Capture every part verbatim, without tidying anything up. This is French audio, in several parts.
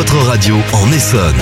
votre radio en Essonne.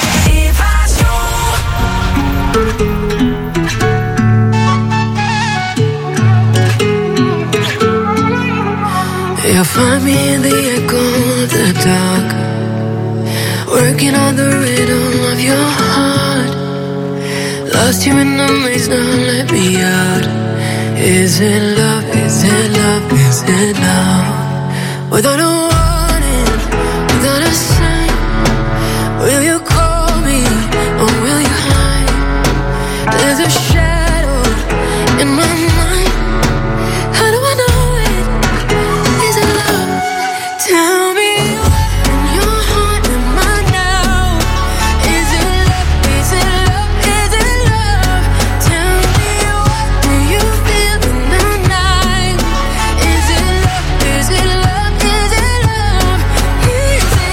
You'll find me in the echo of the dark, working on the rhythm of your heart. Lost you in the maze, now let me out. Is it love, is it love, is it love? Without a warning, without a sign, will you call me or will you hide? There's a shadow in my mind. How do I know it? Is it love? Tell me what in your heart am I now? Is it love? Is it love? Is it love? Tell me what do you feel in the night? Is it love? Is it love? Is it love? Is it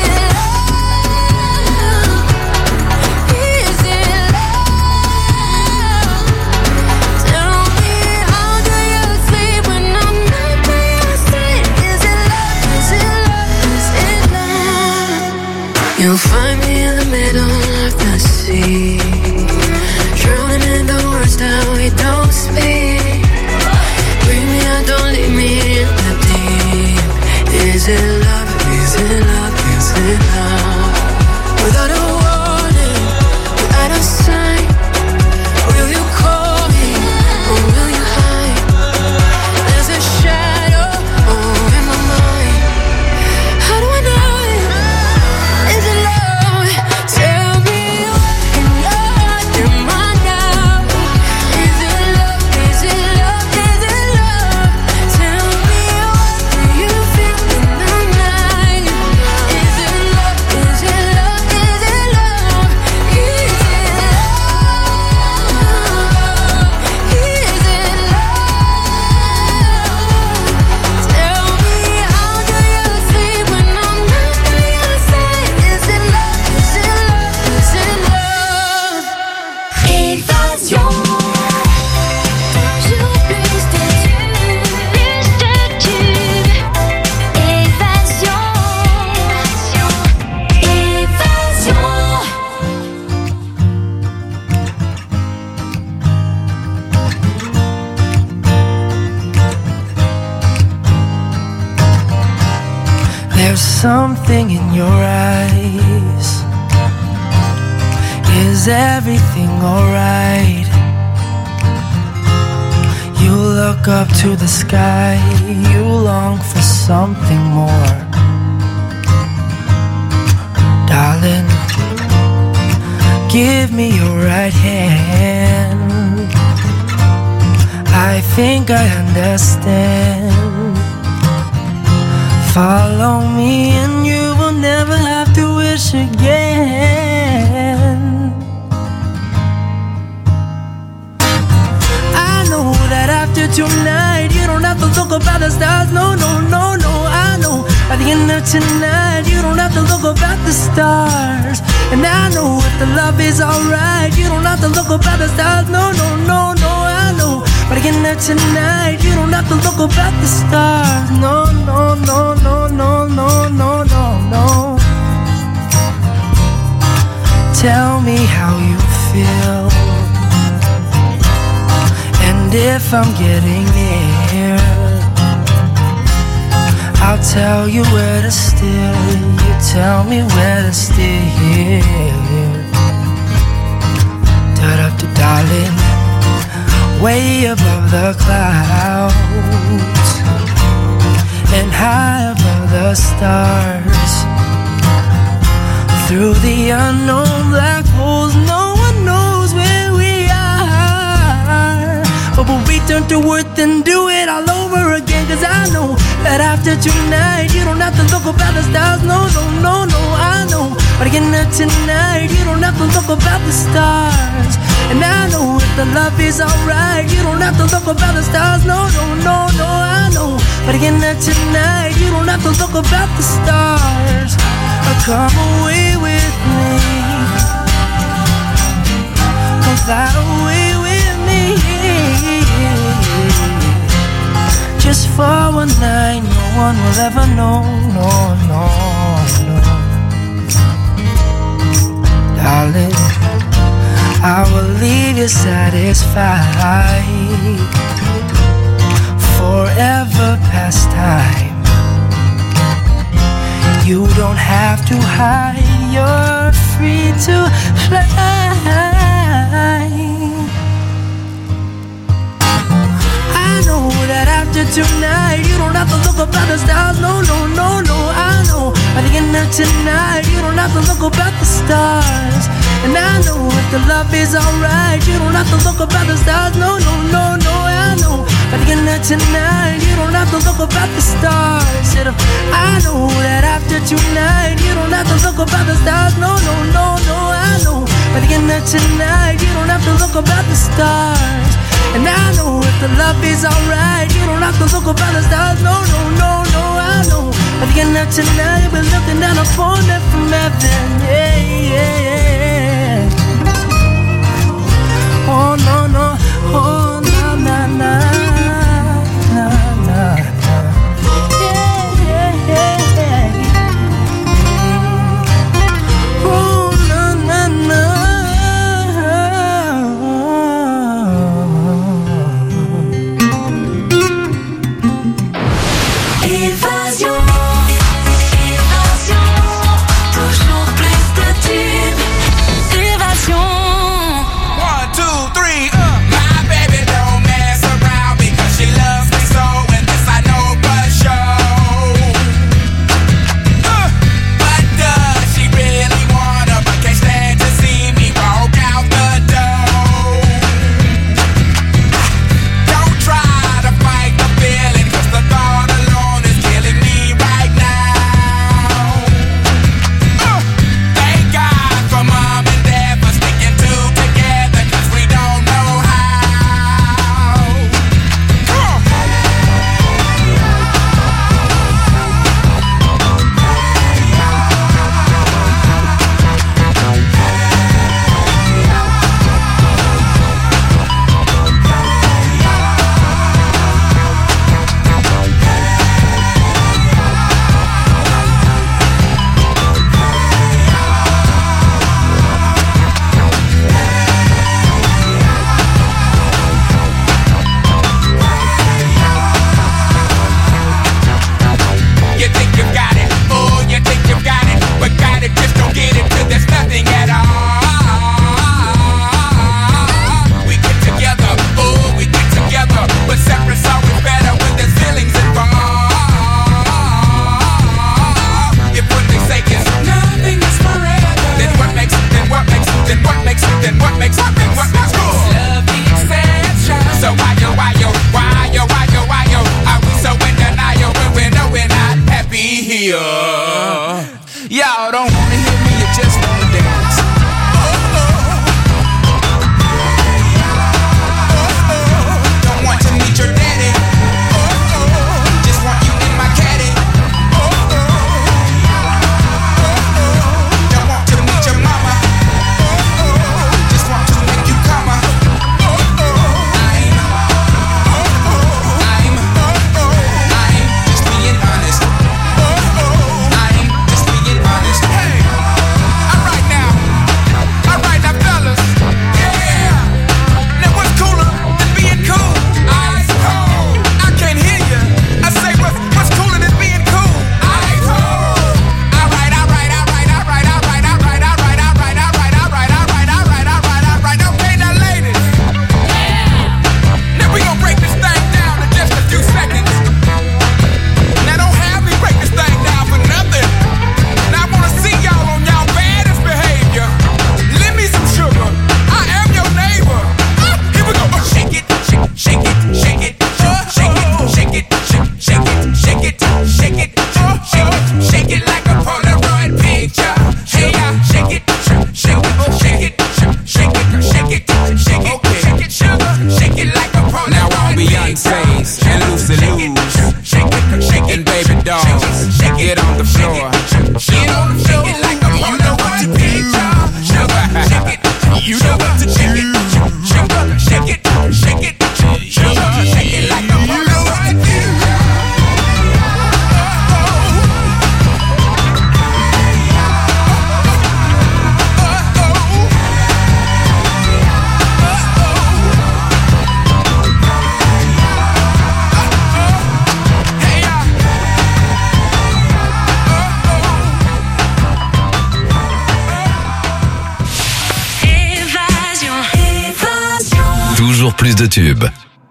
love? Is it love? Tell me how do you sleep when I'm not by your side? Is it love? Is it love? Is it love? You'll find me in the middle of the sea, drowning in the words that we don't speak. Bring me out, don't leave me in the deep. Is it love? Is it love? Is it love? Without a warning, without a sign, will you call me or will you hide? There's a shadow oh, in my mind. How do I know it? Is it love? Tell me what in your heart am I now? Is it love? Is it love? Is it love? Tell me what do you feel in the night? Is it love? Is it love? Is it love? Is it love? Is it love? Tell me how do you sleep when I'm not by your side? Is it love? Is it love? Is it love? Évasion. Toujours plus de tubes, plus de tubes. Évasion. Évasion. There's something in your eyes. Is everything alright? You look up to the sky, you long for something more. Darling, give me your right hand. I think I understand. Follow me and you will never have to wish again. I know that after tonight you don't have to look up at the stars. No, no, no, no, I know by the end of tonight you don't have to look up at the stars. And I know if the love is alright you don't have to look up at the stars. No, no, no, no, I know by the end of tonight you don't have to look up at the stars. No, no, no, no, no, no, no, no, no. Tell me how you feel, and if I'm getting near, I'll tell you where to steer. You tell me where to steer. Da-da-da, darling, way above the clouds and high above the stars. Through the unknown black holes, no one knows where we are. But we'll return to earth and do it all over again. Cause I know that after tonight you don't have to look up at the stars. No, no, no, no, I know. But again tonight you don't have to look up at the stars. And I know if the love is alright you don't have to look up at the stars. No, no, no, no, I know. But again tonight you don't have to look up at the stars. Come away with me, come fly away with me, just for one night. No one will ever know, no, no, no. darling, I will leave you satisfied. Forever past time. You don't have to hide, you're free to fly. I know that after tonight you don't have to look up at the stars. No, no, no, no, I know. By the end of tonight you don't have to look up at the stars. And I know if the love is alright, you don't have to look up at the stars. No, no, no, no, I know. By the end of tonight you don't have to look up at the stars. Said if I know that after tonight you don't have to look up at the stars. No, no, no, no, I know. By the end of tonight you don't have to look up at the stars. And I know if the love is alright, you don't have to look up at the stars. No, no, no, no, I know. By the end of tonight you'll be looking down upon them from heaven. Yeah, yeah, yeah. Oh, no, no, oh, na, na, na, na, na, na. Yeah, yeah, yeah, yeah. Oh, na, na, na. Évasion, évasion, toujours plus de tubes. Évasion. One, two, three, uh. My baby don't mess around because she loves me so, and this I know for sure. Uh, but does she really wanna? But can't stand to see me walk out the door. Don't try to fight the feeling, 'cause the thought alone is killing me right now. Uh, thank God for mom and dad for sticking two together, 'cause we don't know how. Come on. You think you got it, oh, you think you got it, but got it, just don't get it till there's nothing at all. We get together, oh, we get together, but separate's always better when there's feelings involved. If what they say is nothing is forever, then what makes, then what makes, then what makes, then what makes, then what makes love the exception? So why yo, why yo, why yo, why yo, why yo, are we so in denial when we know we're not happy here? Y'all don't wanna hear me, you just wanna dance. Don't want to meet your daddy. Just want you in my caddy. Don't want to meet your mama. Just want to make you come. I'm, I'm, I'm just being honest. I'm just being honest. Hey, alright now, alright now, fellas. Yeah. Now what's cooler than being cool? Ice cold. I can't hear you. I say what's what's cooler than being cool? Ice cold. Alright, alright, alright, alright, alright, alright, alright, alright, alright, alright, alright, alright, alright, alright. Okay, now ladies. Now we gon' break this thing down in just a few seconds. Now don't have me break this thing down for nothing. Now I wanna see y'all on y'all baddest behavior. Lend me some sugar. I am your neighbor. Ah, here we go. Oh, shake it, shake, shake it, shake it, shake it, shake it, shake it, shake it, shake it, shake it, shake it like a Polaroid picture. Hey, yeah, shake it, shake it, shake it, shake it, shake it, shake it, shake it, sugar, shake it like a Polaroid. Now all Beyonce's and Lucy Lou's and Baby Dolls, get on the floor. Get on the floor. Shake it like a Polaroid picture. Sugar, shake it, you know what to shake it. Sugar, shake it, shake it, sugar, shake it like a Polaroid picture. Oh, oh, oh. plus de tubes.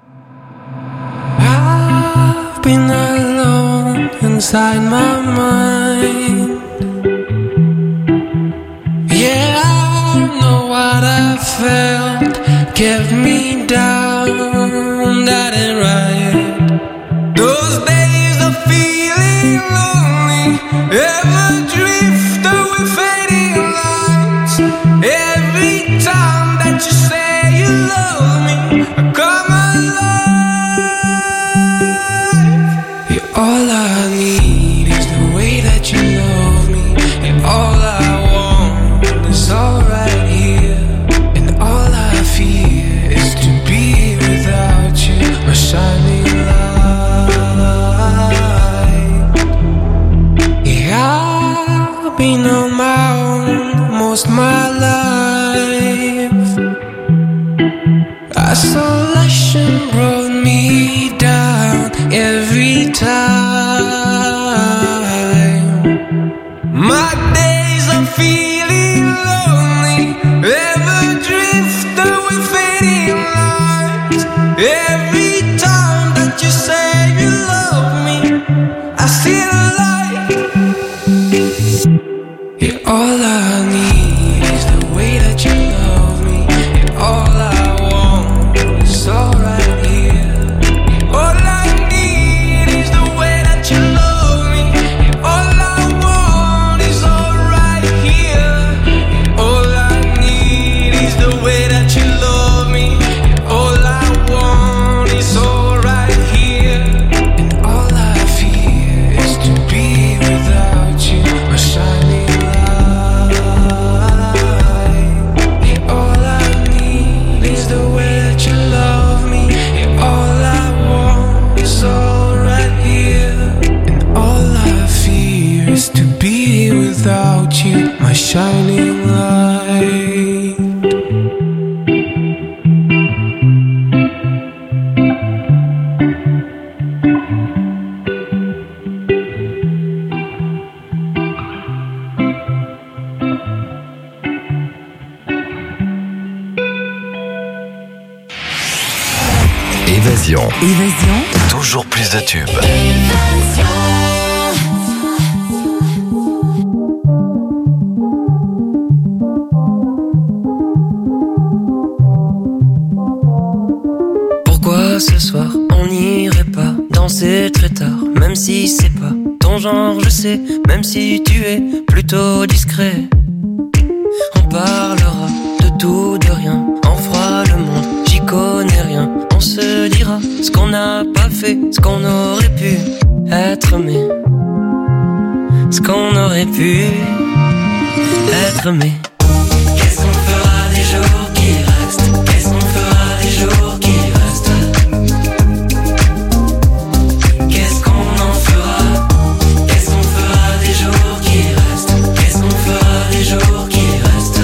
I've been alone inside my mind. Yeah, I know what I felt kept me down, that ain't right. Those days of feeling lonely, ever drift away fading lights. Every time that you say you love me, I come alive. Yeah, all I need is the way that you love me, and all I want is all right here, and all I fear is to be without you, my shining light. Yeah, I've been on my own most my life. Isolation brought me down every time. My days of feeling lonely, ever drift away fading lights. Every time that you say you love me, I see the light. Yeah, all I need is the way that you love me, and all I want is all right here. All I need is the way that you love me, and all I want is all right here. All I need is the way that you love me, and all I want is all right here. And all I fear is to be without you, my shining light. And all I need is the way that you love me, and all I want is all right here. And all I fear is to be without you, my shining light. Évasion. Évasion. Toujours plus de tubes. Pourquoi ce soir on n'irait pas danser très tard, même si c'est pas ton genre, je sais, même si tu es plutôt discret. On parlera de tout, de rien, on fera le monde, j'y connais rien. On se dira ce qu'on n'a pas fait, ce qu'on aurait pu être, mais ce qu'on aurait pu être, mais qu'est-ce qu'on fera des jours qui restent? Qu'est-ce qu'on fera des jours qui restent? Qu'est-ce qu'on en fera? Qu'est-ce qu'on fera des jours qui restent? Qu'est-ce qu'on fera des jours qui restent?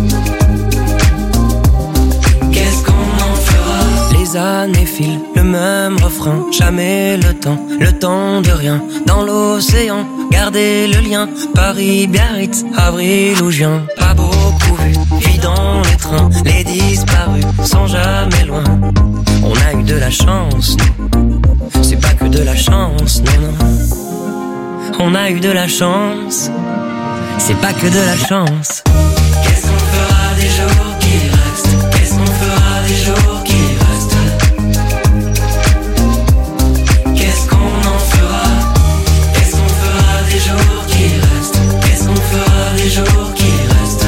Qu'est-ce qu'on en fera? Les années filent, le même refrain, jamais le temps, le temps de rien. Dans l'océan, garder le lien, Paris, Biarritz, avril ou juin. Pas beaucoup vu, vie dans les trains, les disparus sont jamais loin. On a eu de la chance, nous, c'est pas que de la chance, non, non. On a eu de la chance, c'est pas que de la chance. Qu'est-ce qu'on fera des jours qui restent? Qu'est-ce qu'on fera des jours qui restent? Qu'est-ce qu'on en fera? Qu'est-ce qu'on fera des jours qui restent? Qu'est-ce qu'on fera des jours qui restent?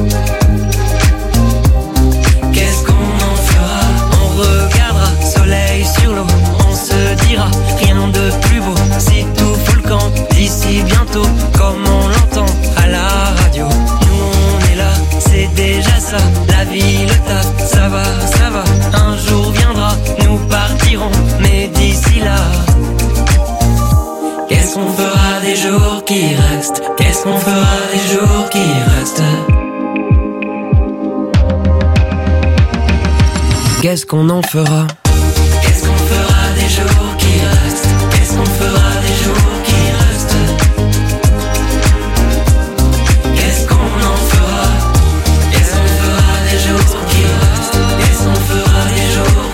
Qu'est-ce qu'on en fera? On regardera soleil sur l'eau, on se dira rien de plus beau. Si tout fout le camp d'ici bientôt, comme on l'entend à la radio. Nous on est là, c'est déjà ça. La vie, le taf, ça va, ça va. Un jour viendra, nous partirons, mais d'ici là, qu'est-ce qu'on fera des jours qui restent? Qu'est-ce qu'on fera des jours qui restent? Qu'est-ce qu'on en fera? Qu'est-ce qu'on fera des jours qui restent? Qu'est-ce qu'on fera des jours qui restent? Qu'est-ce qu'on en fera? Qu'est-ce qu'on fera des jours qui restent? Qu'est-ce qu'on fera des jours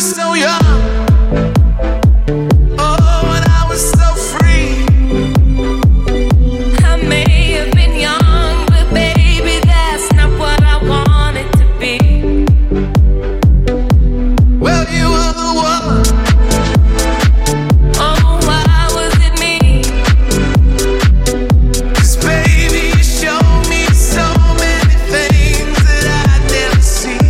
so young. Oh, when I was so free. I may have been young, but baby, that's not what I wanted to be. Well, you were the one. Oh, why was it me? 'Cause baby, you showed me so many things that I'd never see.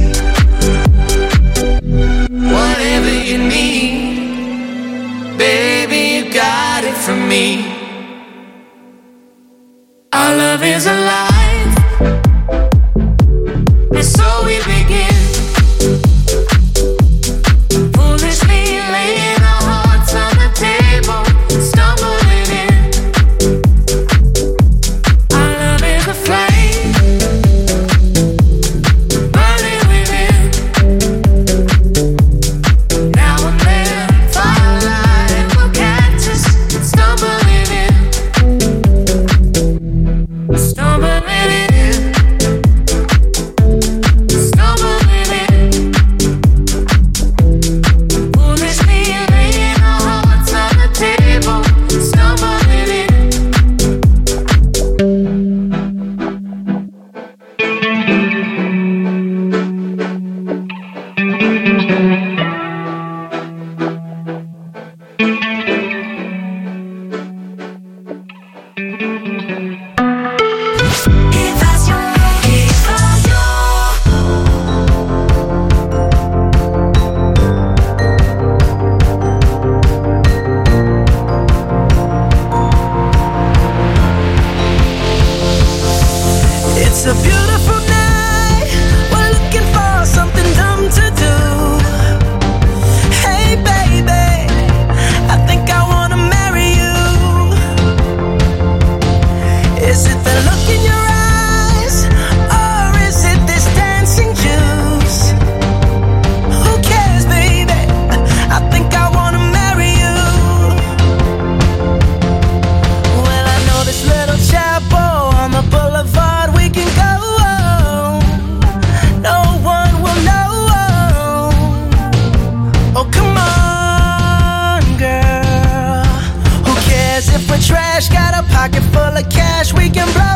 Whatever you need, baby, you got it from me. Our love is alive, and so we begin. Foolishly laying our hearts on the table, stumbling in. Our love is a flame, burning within. Now and then, firelight will catch us stumbling in, stumbling in, stumbling in. Foolishly laying our hearts on the table, stumbling in. Évasion, évasion. It's a beautiful night. We're looking for something dumb to do. Hey, baby, I think I wanna marry you. Is it the look in your eyes, or is it this dancing juice? Who cares, baby? I think I wanna marry you. Well, I know this little chapel on the boulevard we can go. No one will know. Oh, come on, girl. Who cares if we're trash? Got a pocket full of cash we can blow.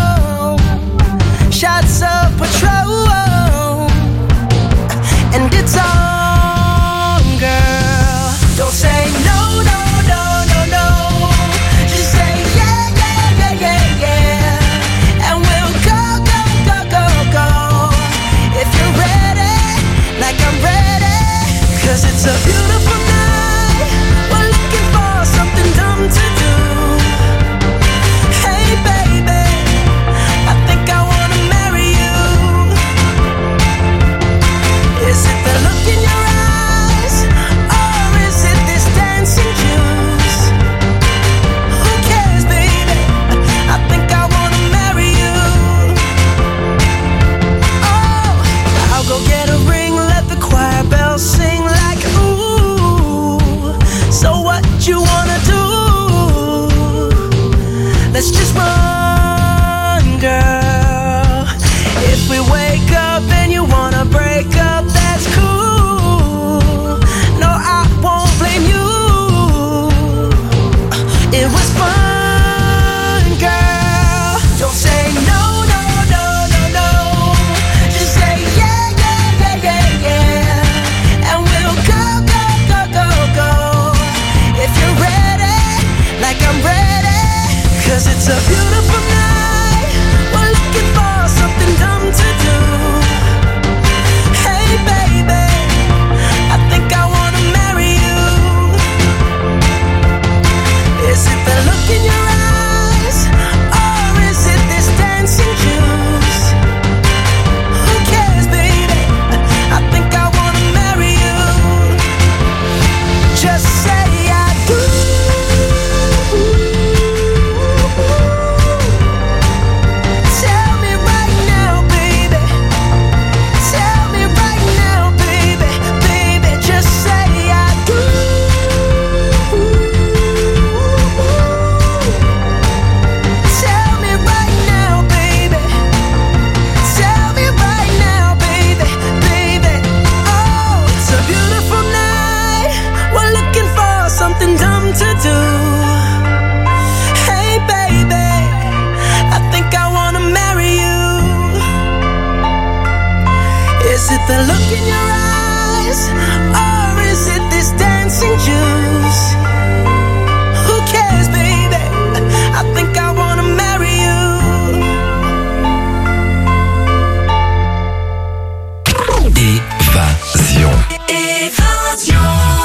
Shots of Patrol, and it's on, girl. Don't say no, no, no, no, no. Just say yeah, yeah, yeah, yeah, yeah. And we'll go, go, go, go, go. If you're ready, like I'm ready. 'Cause it's a beautiful night. We're looking for something dumb to do. Hey, baby, I think I wanna marry you. Is it the look in your eyes, or is it this dancing juice? Who cares, baby? I think I wanna marry you. Oh, I'll go get a ring, let the choir bells sing like ooh. we're looking for something dumb to do. Hey baby, I think I wanna marry you. Is it the look in your eyes, or is it this dancing juice? Who cares baby, I think I wanna marry you. Évasion. Évasion.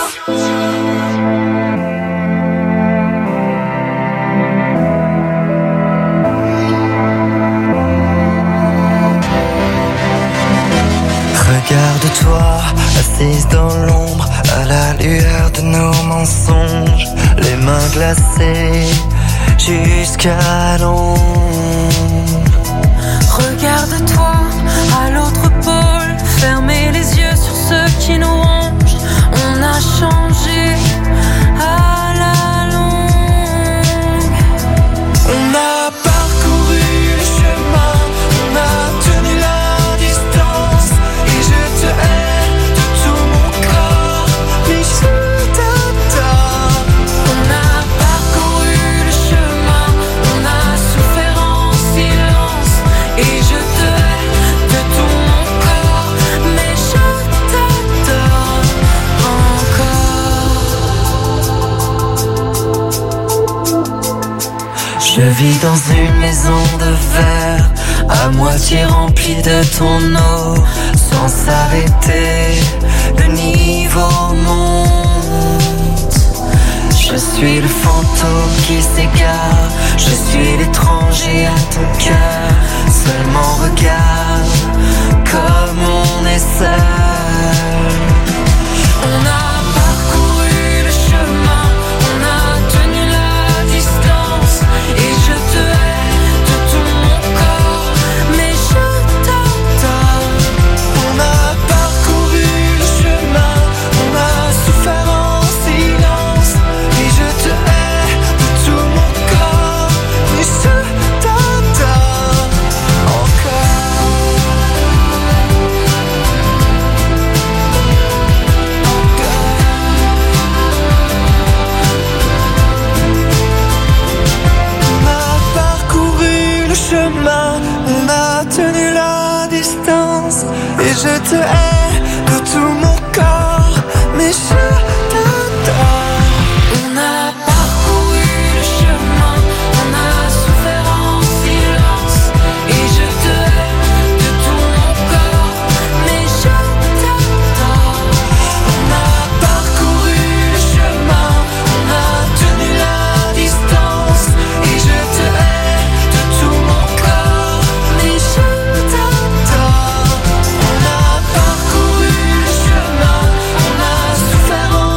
Regarde-toi, assise dans l'ombre, à la lueur de nos mensonges, les mains glacées jusqu'à l'ombre. Regarde-toi à l'autre pôle, fermez les yeux sur ceux qui nous rongent. On a changé à la longue. On a parcouru le chemin, on a tenu la distance, et je te hais de tout mon corps, mais je t'adore. On a parcouru le chemin, on a souffert en silence, et je te hais de tout mon corps, mais je t'adore encore. Je vis dans une maison de verre, à moitié remplie de ton eau, sans s'arrêter, le niveau monte. Je suis le fantôme qui s'égare, je suis l'étranger à ton cœur. Seulement regarde comme on est seul. On a parcouru le chemin, on a tenu la distance, et je te hais de tout mon corps, mais je t'adore. On a parcouru le chemin, on a souffert en silence, et je te hais de tout mon corps, mais je t'adore encore. On a parcouru le chemin, on a tenu la distance, et je te hais de tout mon corps, mais je t'adore. On a parcouru le chemin, on a souffert en silence, et je te hais de tout mon corps, mais je t'adore. On a parcouru le chemin, on a tenu la distance, et je te hais de tout mon corps, mais je t'adore. On a parcouru le chemin, on a souffert en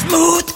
smooth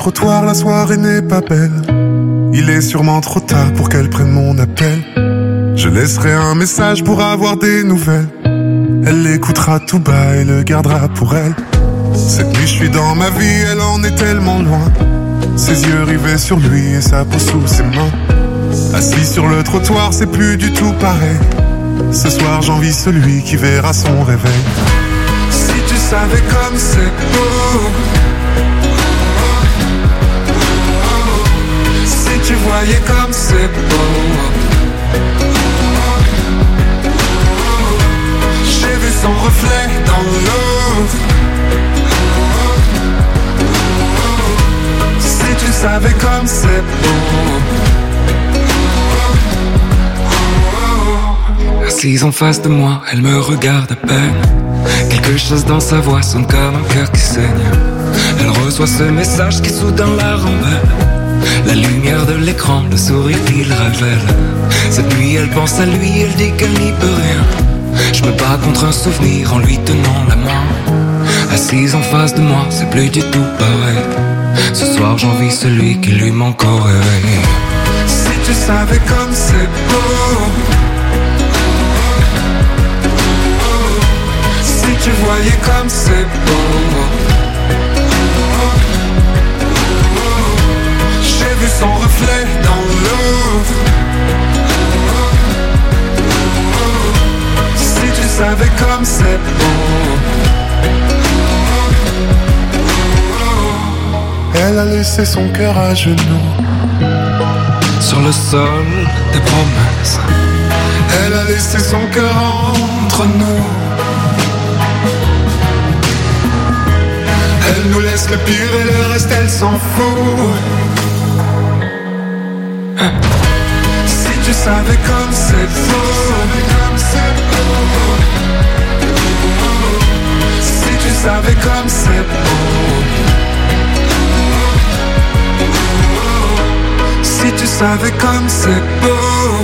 trottoir, la soirée n'est pas belle. Il est sûrement trop tard pour qu'elle prenne mon appel. Je laisserai un message pour avoir des nouvelles. Elle l'écoutera tout bas et le gardera pour elle. Cette nuit je suis dans ma vie, elle en est tellement loin. Ses yeux rivés sur lui et sa peau sous ses mains. Assis sur le trottoir, c'est plus du tout pareil. Ce soir j'envie celui qui verra son réveil. Si tu savais comme c'est beau, si tu voyais comme c'est beau. J'ai vu son reflet dans l'eau. Si tu savais comme c'est beau. Assise en face de moi, elle me regarde à peine. Quelque chose dans sa voix sonne comme un cœur qui saigne. Elle reçoit ce message qui soudain la rembelle. La lumière de l'écran, le sourire qu'il révèle. Cette nuit elle pense à lui, elle dit qu'elle n'y peut rien. Je me bats contre un souvenir en lui tenant la main. Assise en face de moi, c'est plus du tout pareil. Ce soir j'envie celui qui lui manque au réveil. Si tu savais comme c'est beau. Si tu voyais comme c'est beau. J'ai vu son reflet dans l'eau. Si tu savais comme c'est beau. Elle a laissé son cœur à genoux sur le sol des promesses. Elle a laissé son cœur entre nous. Elle nous laisse le pire et le reste elle s'en fout. Si tu savais comme c'est beau. Si tu savais comme c'est beau. Si tu savais comme c'est beau.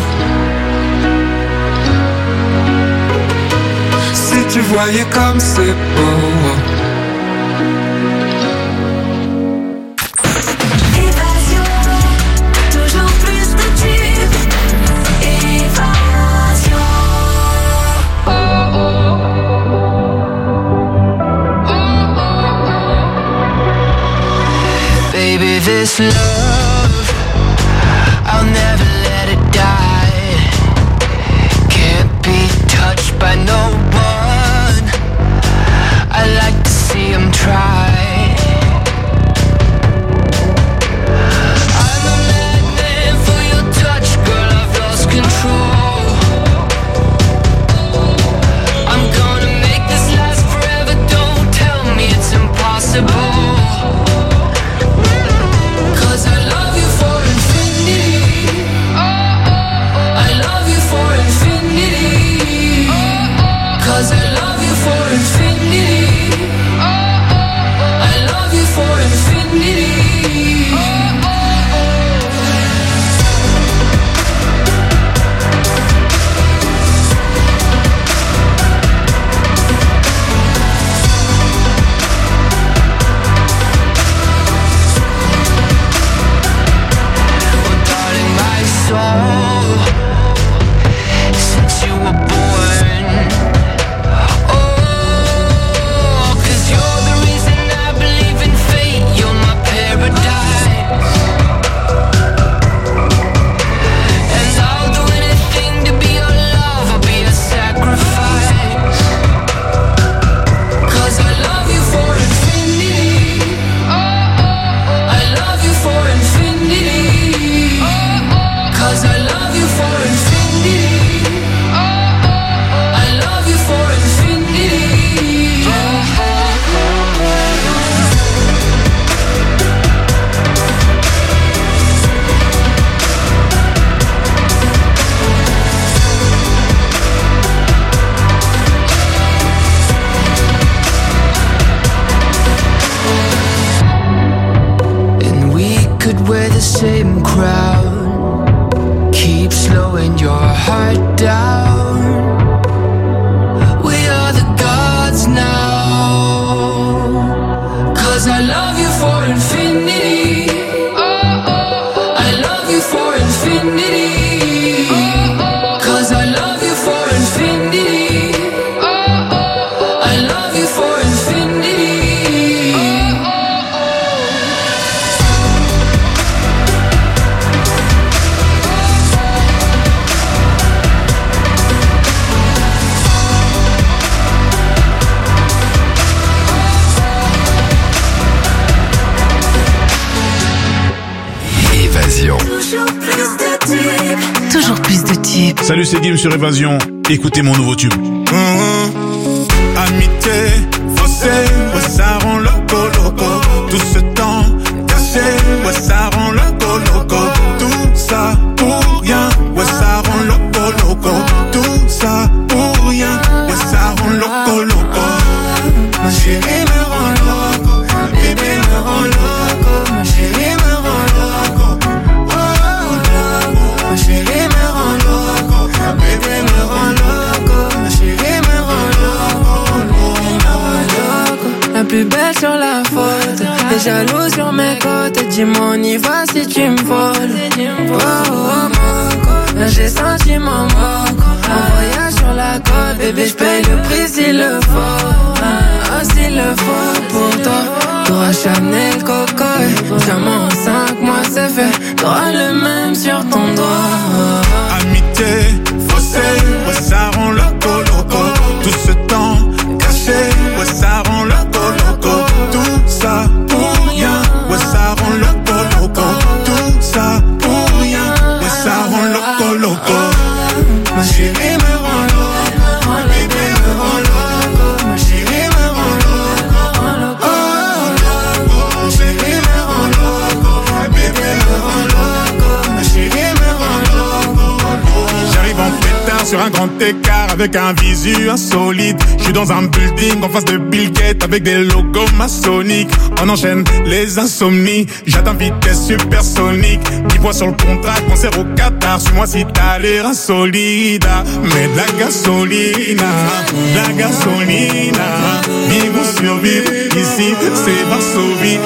Si tu voyais comme c'est beau. Évasion, toujours plus de tubes. Évasion. Oh, oh. Oh, oh. Baby, this love, I'll never let it die. Can't be touched by no one. I like to see him try. I'm a madman for your touch, girl, I've lost control. I'm gonna make this last forever, don't tell me it's impossible. I love Cause I love you for infinity. I love you for infinity. Évasion. Toujours plus de tubes. Salut, c'est Gims sur Évasion. Écoutez mon nouveau tube. Mmh. Amitié, faussé, ouais, ça rend loco, loco. Tout ce temps caché, ouais, ça rend loco, loco. Tout ça pour rien, ouais, ça rend loco, loco. Tout ça pour rien, ouais, ça rend loco, loco. Ma chérie me rend loco, ma bébé me rend loco, ma chérie me rend loco. Oh, loco, ma chérie me rend loco, ma bébé me rend loco, ma chérie me rend loco, me rend loco. La plus belle sur la photo, t'es jaloux sur mes côtes. Dis-moi on y va si tu me voles. Oh, oh, oh, là j'ai senti mon moco. Un voyage sur la côte, bébé j'paye le prix s'il le faut. Ah, s'il le faut pour toi. T'auras Chanel, Coco, diamant en cinq mois c'est fait. T'auras le même sur ton doigt. Amitié, faussé, ouais, ça rend loco, loco. Tout ce temps caché, ouais, ça rend loco, loco. Tout ça pour rien, ouais, ça rend loco, loco. Tout ça pour rien, ouais, ça rend loco, loco. Ma chérie me rend loco, ma bébé me rend loco, ma chérie me rend loco. Oh, loco, ma chérie me rend loco, ma bébé me rend loco, ma chérie me rend loco. J'arrive en pétard sur un grand écart avec un visu insolite. Je suis dans un building en face de Bill Gates avec des logos maçonniques. On enchaîne les insomnies, j'atteins vitesse supersonique. dix points sur le contrat, concert au Qatar. Suis-moi si t'as l'air insolide. Mais de la gasolina, de la gasolina. Vivre ou survivre, ici c'est Varsovie.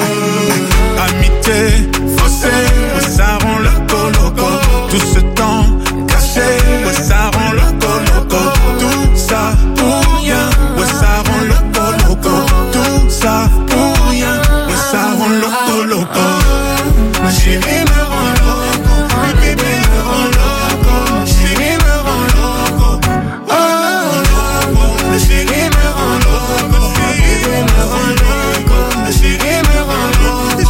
Amitié, faussé, ouais, ça rend loco, loco. Tout ce temps caché, ouais, ça rend loco, loco. Tout ça pour rien, ouais, ça rend loco, loco. Tout ça pour rien, ouais, ça rend loco, loco. Ma chérie me rend loco, ma bébé me rend loco, ma chérie me rend loco. Oh, loco, ma chérie me rend loco, ma bébé me rend loco, ma chérie me rend loco.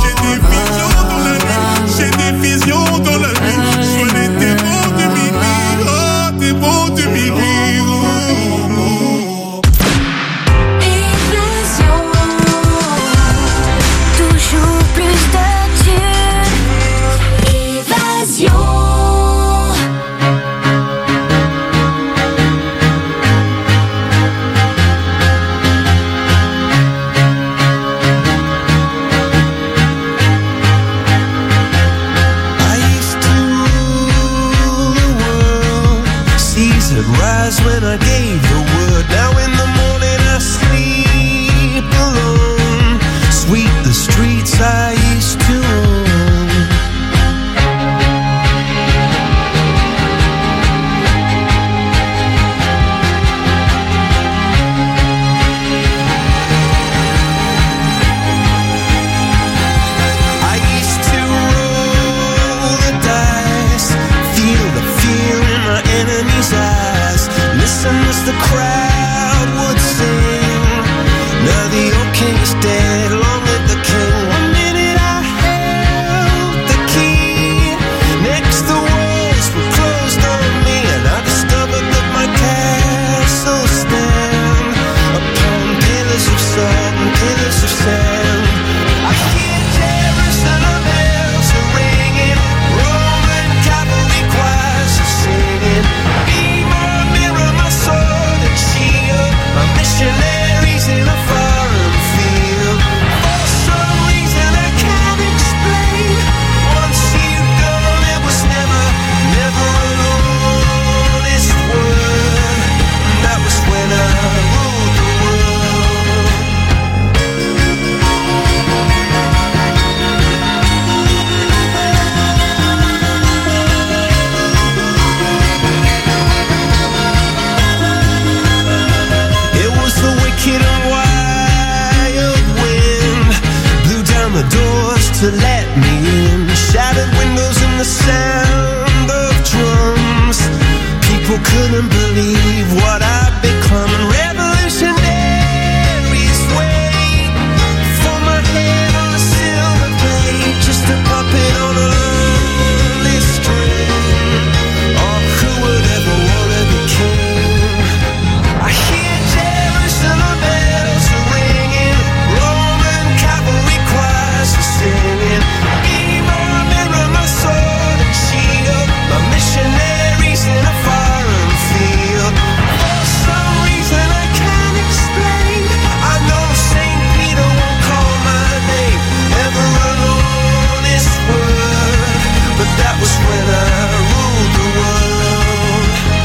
J'ai des visions dans la nuit, j'ai des visions dans la nuit. Sois les démons du mimi, oh, démons du mimi. Évasion. Toujours plus de tubes. Évasion. I used to rule the world. Seas had rise when I gave the word. Now in the morning I sleep alone. Sweep the streets I used to own. I used to roll the dice, feel the fear in my enemy's eyes. Listen as the crowd would sing. Now the old king is dead, long live the king. One minute I held the key, next the walls were closed on me, and I discovered that my castle stand upon pillars of salt and pillars of sand. I hear Jerusalem bells are ringing, Roman cavalry choirs are singing. Be my mirror, my sword and shield. couldn't believe what I'd become. Revolutionaries wait for my head on a silver plate, just a puppet on a lonely string. Oh, who would ever wanna be king? I hear Jerusalem bells are ringing, Roman cavalry choirs are singing. Be my mirror, my sword and shield, my missionaries in a foreign field. For some reason I can't explain, I know Saint Peter won't call my name ever alone this world, but that was when I ruled the world.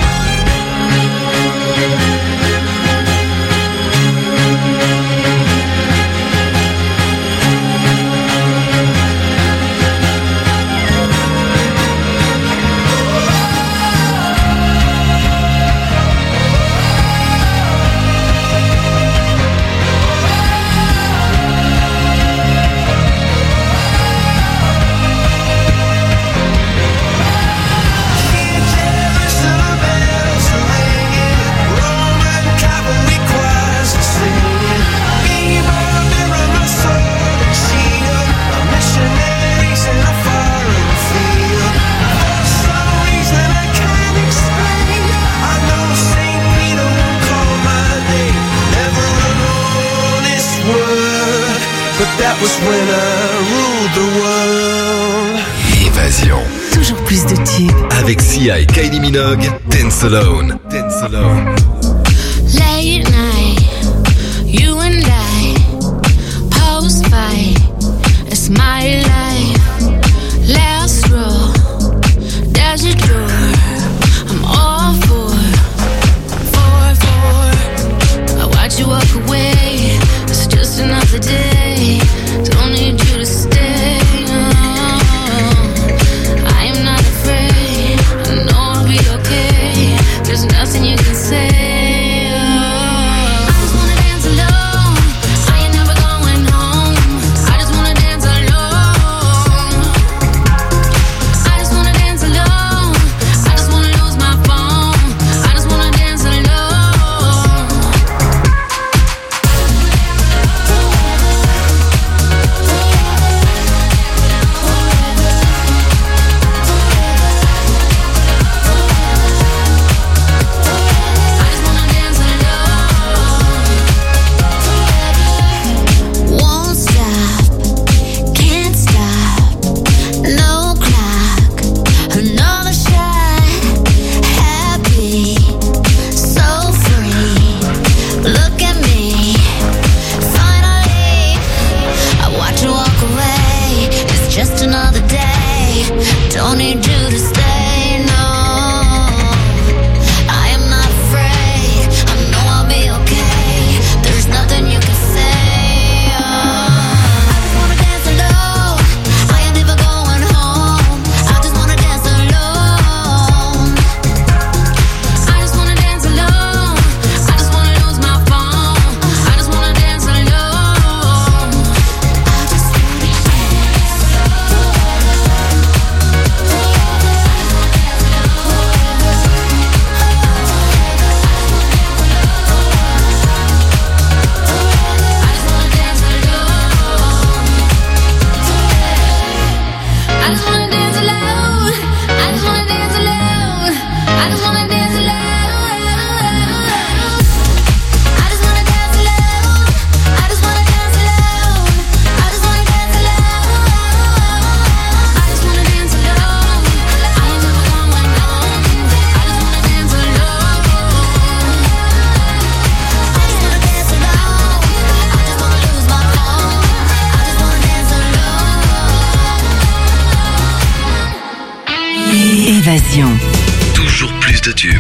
Hear Jerusalem bells are ringing, Roman cavalry choirs are singing. Be my mirror, my sword and shield, my missionaries in a foreign field. For some reason I can't explain, I know Saint Peter won't call my name ever alone this world, but that was when I ruled the world. Évasion. Toujours plus de tubes. Avec Sia et Kylie Minogue, Dance Alone. Dance Alone. Late night, you and I, post fight, it's my life. Last row, there's your door. I'm all for, for, for. I watch you walk away. It's just another day. Don't need you to stay. I am not afraid. I know I'll be okay. There's nothing you can say. I just wanna dance alone. I ain't never going home. I just wanna dance alone. I just wanna dance alone. I just wanna lose my phone. I just wanna dance alone. Won't stop, can't stop, no clock, another shot, happy, so free, look at me, finally, I watch you walk away, it's just another day, don't need you to stay, no, I am not afraid, I know I'll be okay, there's nothing you can say. I just wanna dance alone. I ain't never going home. I just wanna dance alone. I just wanna dance alone. I just wanna lose my phone. I just wanna dance alone. I just wanna I just wanna dance alone. I just wanna dance alone. I just wanna dance alone. I just wanna dance alone. I just wanna dance alone. I just wanna dance alone. I just wanna dance alone. I ain't never going home. I just wanna dance alone. I just wanna dance alone. I just wanna lose my phone. I just wanna dance alone. Évasion. Toujours plus de tubes.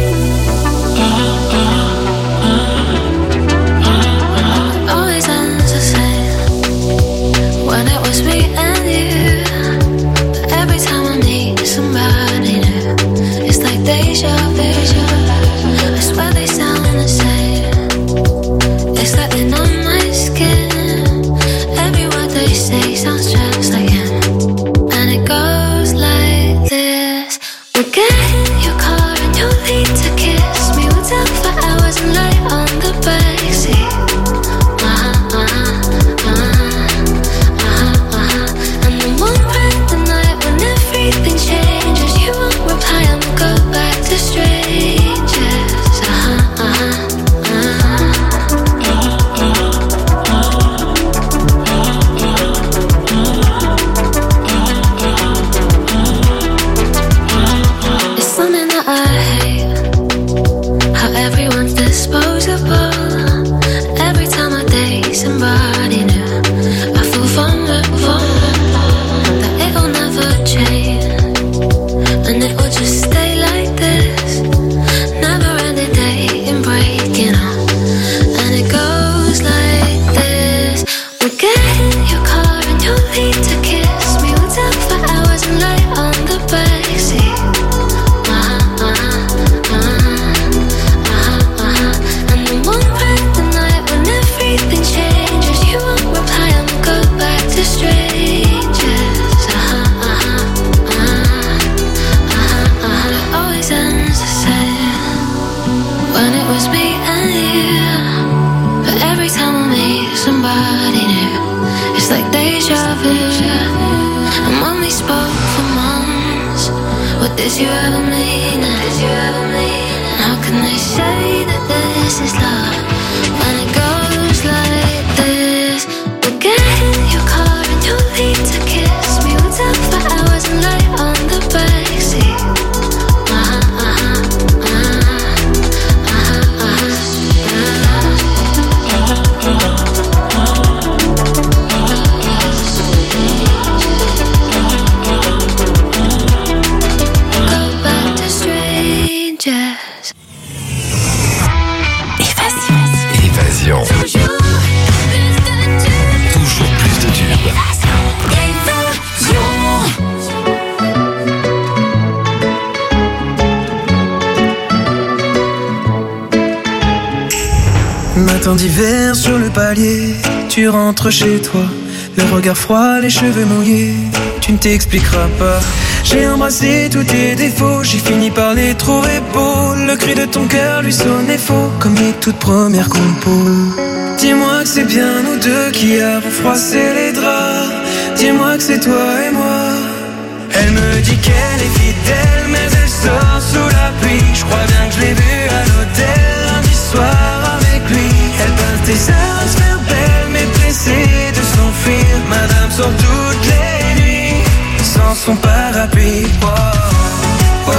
Always ends the same when it was me and you. Every time I need somebody new, it's like deja vu. I swear they sound the same. It's like they're on my skin. Every word they say sounds just like him, and it goes like this. We'll get in your car and you'll leave. déjà vu. And when we spoke for months, what did you ever mean? Did you ever mean? And how can they say that this is love when it goes like this? We'll get in your car and you'll leave to kiss me. We'll talk for hours and lie on the backseat. Uh-huh, uh-huh, uh-huh, uh-huh, uh-huh. Évasion. Toujours plus de tubes. Matin d'hiver sur le palier, tu rentres chez toi, le regard froid, les cheveux mouillés, tu ne t'expliqueras pas. J'ai embrassé tous tes défauts, j'ai fini par les trouver beaux. Le cri de ton cœur lui sonnait faux, comme les toutes premières compos. Dis-moi que c'est bien nous deux qui avons froissé les draps. Dis-moi que c'est toi et moi. Elle me dit qu'elle est fidèle, mais elle sort sous la pluie. Je crois bien que je l'ai vue à l'hôtel lundi soir avec lui. Elle passe des heures à se faire belle, mais pressée de s'enfuir. Madame sort toutes les nuits sans son parapluie. Oh, oh, oh,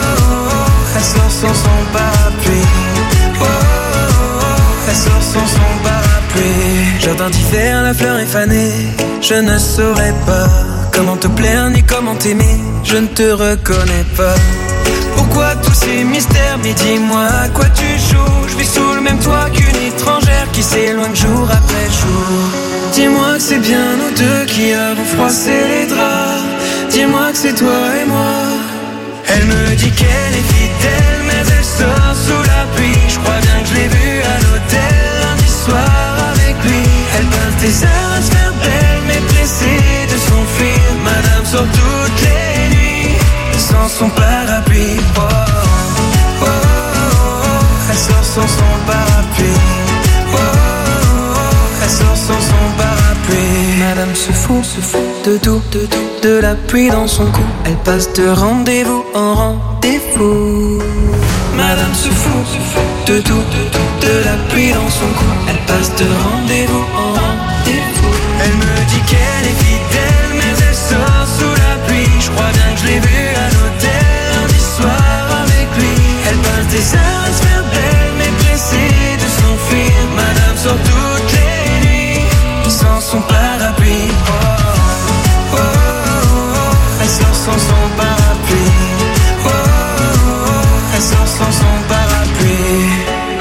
oh. Elle sort sans son parapluie. Oh, oh, oh. Elle sort sans son parapluie. Jardin d'hiver, la fleur est fanée. Je ne saurais pas comment te plaire ni comment t'aimer. Je ne te reconnais pas. Pourquoi tous ces mystères? Mais dis-moi à quoi tu joues. Je vis sous le même toit qu'une étrangère qui s'éloigne jour après jour. Dis-moi que c'est bien nous deux qui avons froissé les draps. Dis-moi que c'est toi et moi. Elle me dit qu'elle est fidèle, mais elle sort sous la pluie. Je crois bien que je l'ai vue à l'hôtel lundi soir avec lui. Elle passe des heures à se faire belle, mais pressée de s'enfuir. Madame sort toutes les nuits sans son parapluie. Oh, oh, oh, oh. Elle sort sans son parapluie. Oh, oh, oh. Elle sort sans son parapluie. Madame se fout, se fout de tout, de tout, de la pluie dans son cou. Elle passe de rendez-vous en rendez-vous. Madame se fout, se fout de tout, de tout, de la pluie dans son cou. Elle passe de rendez-vous en rendez-vous. Elle me dit qu'elle est fidèle, mais elle sort sous la pluie. Je crois bien que je l'ai vue à l'hôtel lundi soir avec lui. Elle passe des heures à se faire belle, mais pressée de s'enfuir. Madame sort toutes les nuits sans son parapluie. Oh, oh, oh, oh. Elle sort sans son parapluie. Oh, oh, oh. Elle sort sans son parapluie.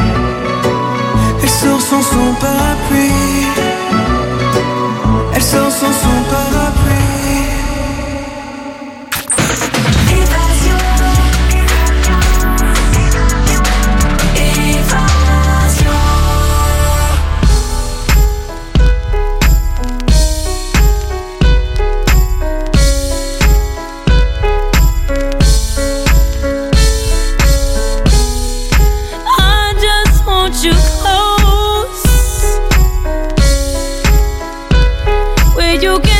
Elle sort sans son parapluie. Elle sort sans son parapluie. You can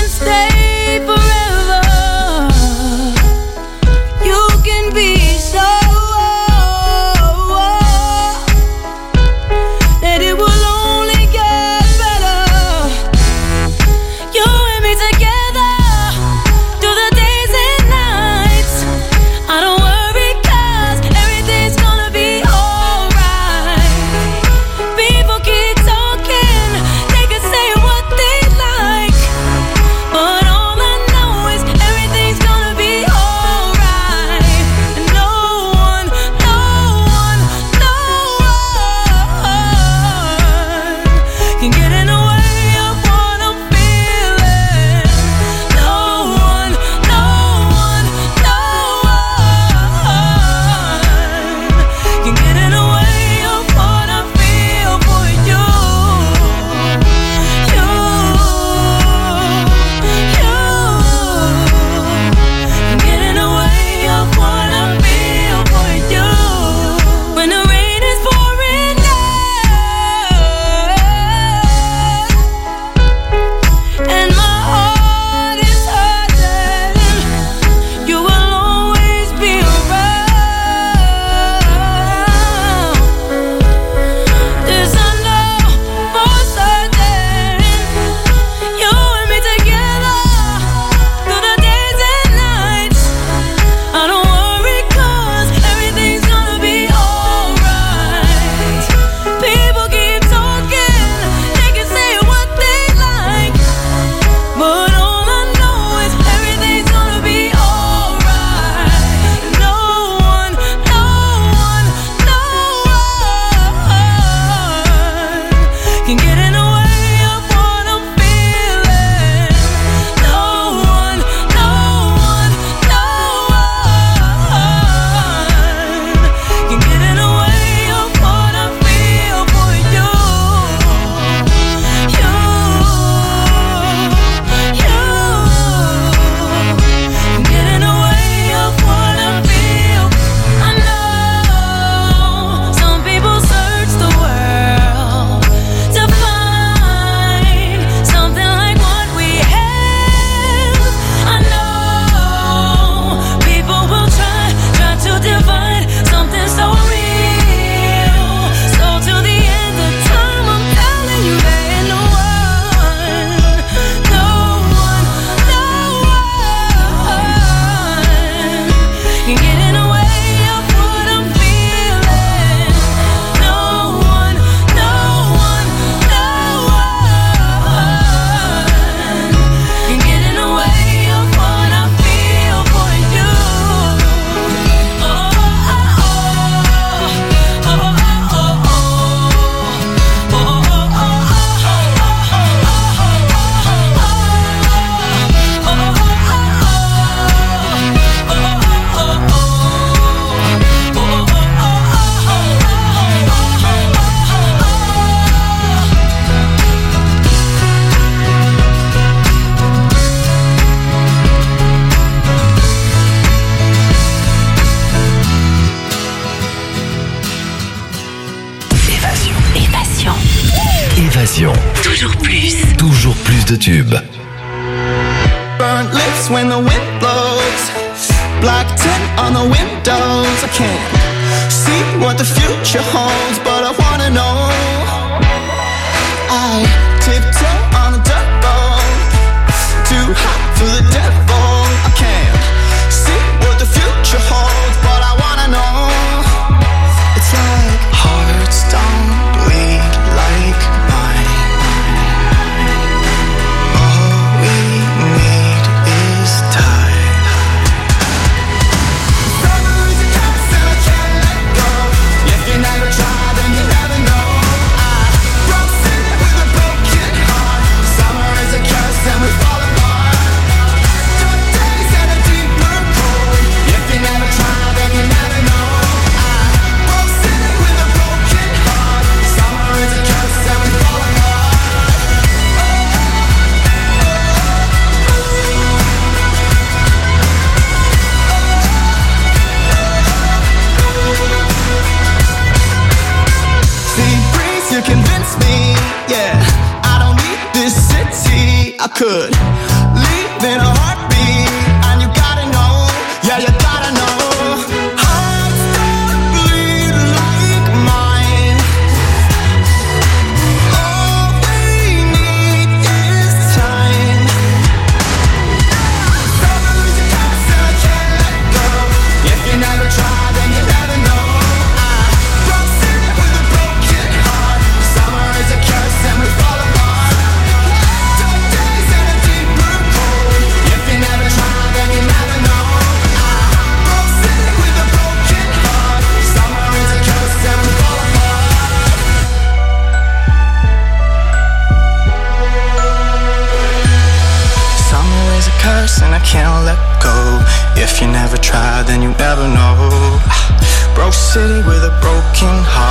Évasion. Toujours plus. Toujours plus de tubes. Burnt lips when the wind blows. Black tint on the windows. I can't see what the future holds, but I wanna know. I tiptoe on a dirt road, too hot for the devil. I can't see what the future holds, but I wanna know. It's like hearts don't bleed like mine. All we need is time. Summer is a curse and I can't let go. If you never try, then you never know. I broke city with a broken heart. Summer is a curse and we fall apart. Dark days and a deeper cold. If you never try, then you never know. You convince me, yeah, I don't need this city. I could leave in a heartbeat, and you gotta know, yeah, you gotta know. Hearts don't bleed like mine. All we need is time. Summer is a curse and I can't let go. If you never try, then you never know. And we fall apart. Dark days and a deeper cold. If you never try, then you never know. I broke city with a broken heart. Summer is a curse and we fall apart. Summer is a curse and I can't let go. If you never try, then you never know. Broke city with a broken heart.